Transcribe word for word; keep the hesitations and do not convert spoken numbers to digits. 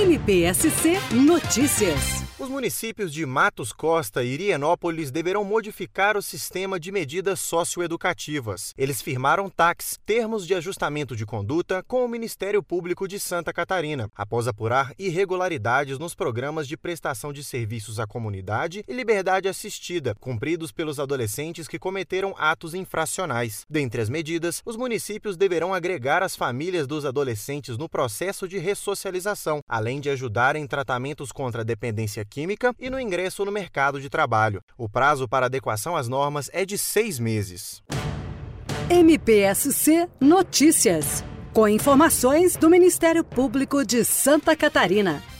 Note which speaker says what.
Speaker 1: M P S C Notícias.
Speaker 2: Os municípios de Matos Costa e Irienópolis deverão modificar o sistema de medidas socioeducativas. Eles firmaram T A Cs, Termos de Ajustamento de Conduta, com o Ministério Público de Santa Catarina, após apurar irregularidades nos programas de prestação de serviços à comunidade e liberdade assistida, cumpridos pelos adolescentes que cometeram atos infracionais. Dentre as medidas, os municípios deverão agregar as famílias dos adolescentes no processo de ressocialização, além de ajudar em tratamentos contra a dependência química e no ingresso no mercado de trabalho. O prazo para adequação às normas é de seis meses.
Speaker 1: M P S C Notícias, com informações do Ministério Público de Santa Catarina.